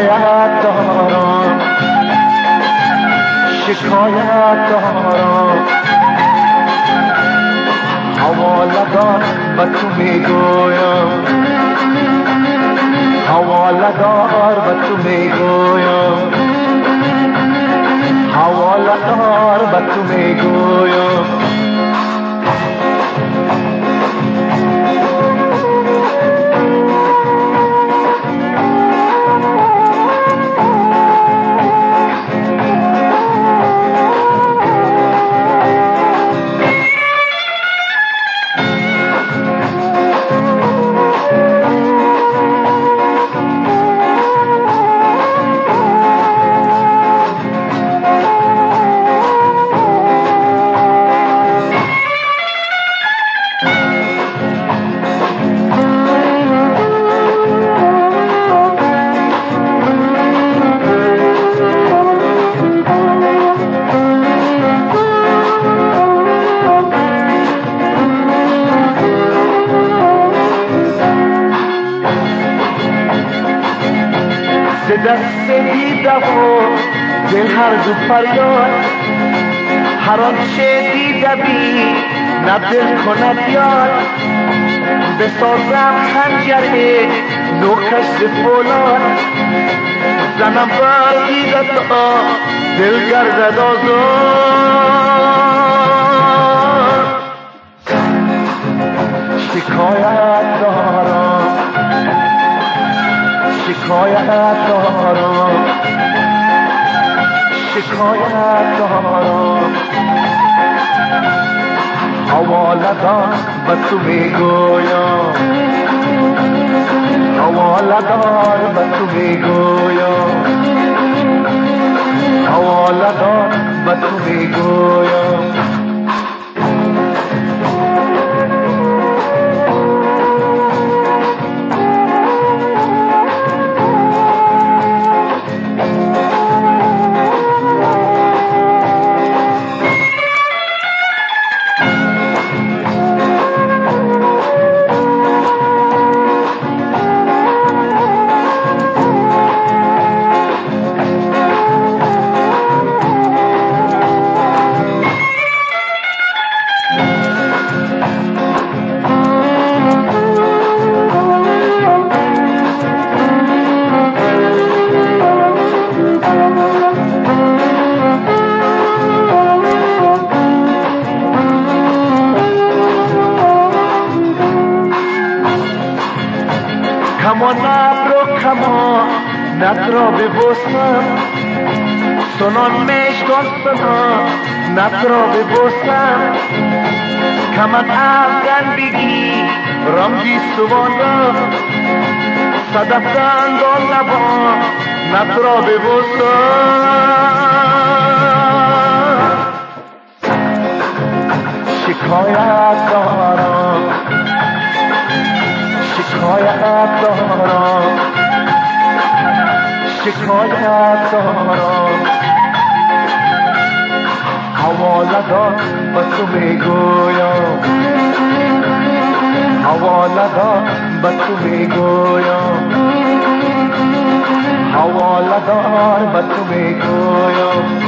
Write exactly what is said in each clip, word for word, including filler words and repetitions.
شکایت دارم شکایت دارم حواله دار به تو میگویم حواله دار به تو میگویم حواله دار به تو میگویم دست دیده و دل هر دو فریاد هر آنچه دیده بی نه دل کند یاد بسازم خنجر نوکش ز فولاد زنم بر دیده تا دل گردد آزاد شکایت دارم شکایت دارم شکایت دارم حواله دار به تو میگویم حواله دار به تو میگویم حواله دار به تو میگویم کمان ابرو کمان نت را ببوسم سنان میشکن سنان نت را ببوسم کمان افغان بگی رمزی سوان را صدف دندان لبان نت را ببوسم شکایت دارم شکایت دارم شکایت دارم حواله دار به تو میگویم حواله دار به تو میگویم حواله دار به تو میگویم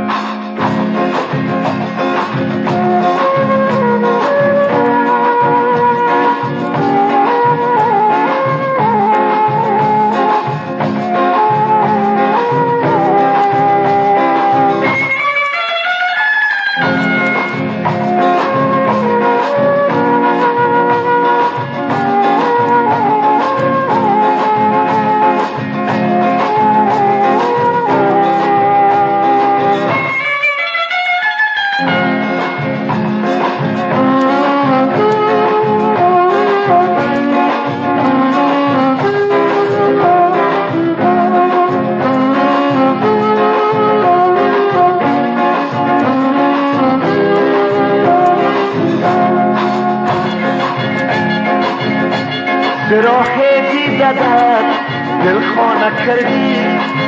راه دیدت دل خانه کردی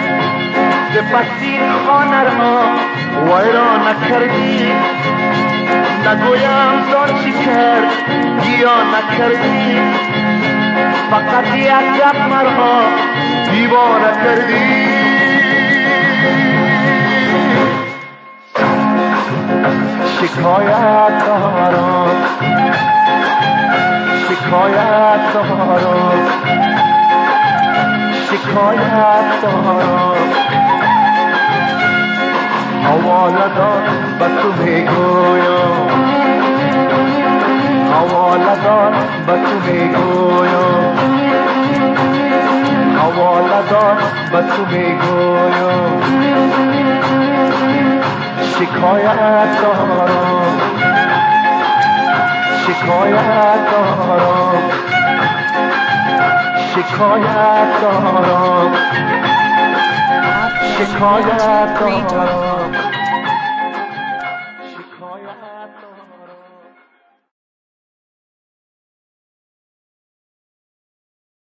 سپسی خانه را ویرانه کردی نگویم زان چی کرد گیا نکردی فقط یک گپ مرا دیوانه نکردی شکایت دارم شکایت دارم شکایت دارم حواله دار به تو میگویم حواله دار به تو میگویم حواله دار به تو میگویم شکایت دارم شکایت دارم شکایت دارم شکایت دارم